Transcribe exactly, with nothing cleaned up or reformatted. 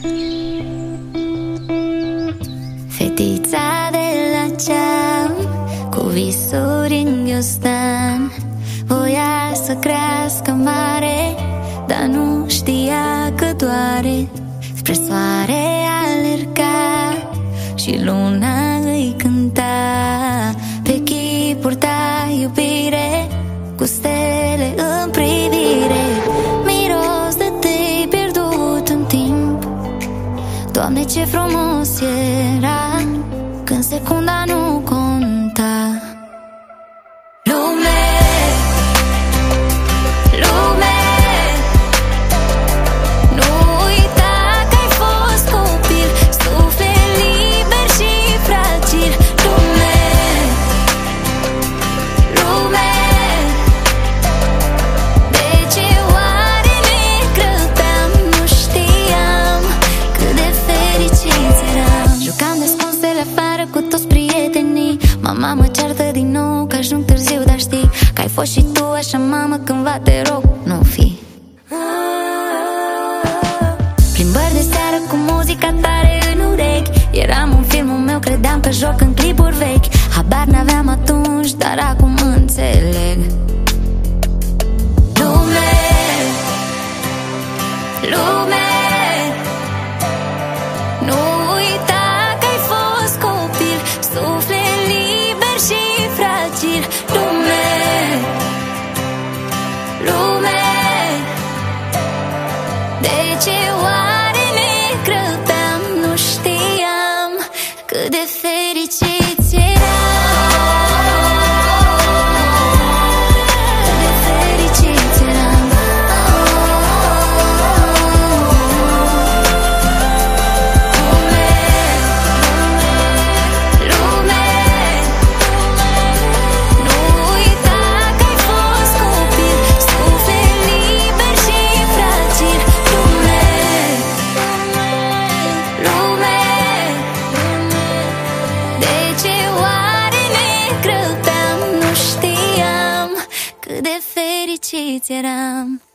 Fetița de la ceam, cu visuri în ghiostan, voia să crească mare, dar nu știa că doare. Spre soare alerga și luna îi cânta. Pe chip purta iubire, cu stele în privire. Miros de te-ai pierdut în timp. Doamne, ce frumos era când secunda nu conta. Lume, lume, nu uita că ai fost copil, suflet liber și fragil. Lume, lume, de ce oare ne grăbeam? Nu știam cât de fericiți eram. Jucam descunsele afară cu toți prietenii. Mama mă ceartă din nou că ajung târziu, dar știi că ai fost și tu așa, mamă, cândva, te rog, nu fi. Plimbări de seară cu muzica tare în urechi. Eram în filmul meu, credeam că joc în clipuri vechi. Habar n-aveam atunci, dar acum înțeleg. Lume, lume, nu uita că ai fost copil, suflet liber și fragil. Lume, lume, de ce oare ne grăbeam? Nu știam cât de fericiți eram. Cât de fericiți eram. Lume, nu uita că ai fost copil, suflet liber și fragil. Lume, lume, de ce oare ne grăbeam? Nu știam cât de fericiți eram.